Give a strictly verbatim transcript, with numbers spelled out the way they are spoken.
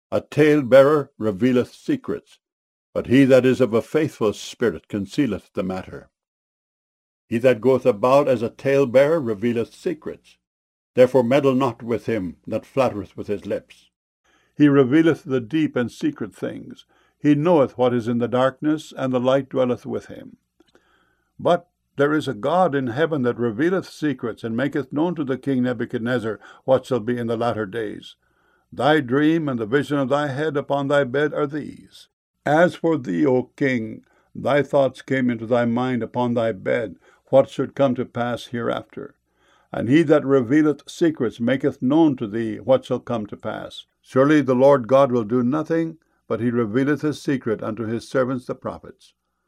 A talebearer revealeth secrets, but he that is of a faithful spirit concealeth the matter. He that goeth about as a talebearer revealeth secrets. Therefore meddle not with him that flattereth with his lips. He revealeth the deep and secret things. He knoweth what is in the darkness, and the light dwelleth with him. But there is a God in heaven that revealeth secrets, and maketh known to the king Nebuchadnezzar what shall be in the latter days. Thy dream and the vision of thy head upon thy bed are these. As for thee, O king, thy thoughts came into thy mind upon thy bed, what should come to pass hereafter. And he that revealeth secrets maketh known to thee what shall come to pass. Surely the Lord God will do nothing, but he revealeth his secret unto his servants the prophets.